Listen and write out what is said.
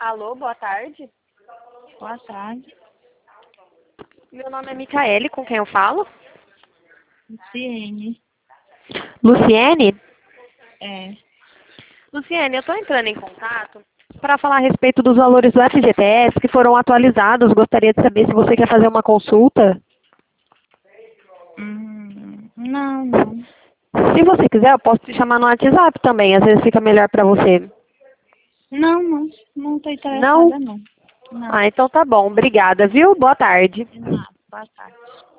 Alô, boa tarde. Boa tarde. Meu nome é Micaele, com quem eu falo? Luciene. Luciene? É. Luciene, eu estou entrando em contato para falar a respeito dos valores do FGTS que foram atualizados. Gostaria de saber se você quer fazer uma consulta. Não. Se você quiser, eu posso te chamar no WhatsApp também. Às vezes fica melhor para você. Não tô Não? interessada, não. Não. Ah, então tá bom. Obrigada, viu? Boa tarde. De nada. Boa tarde.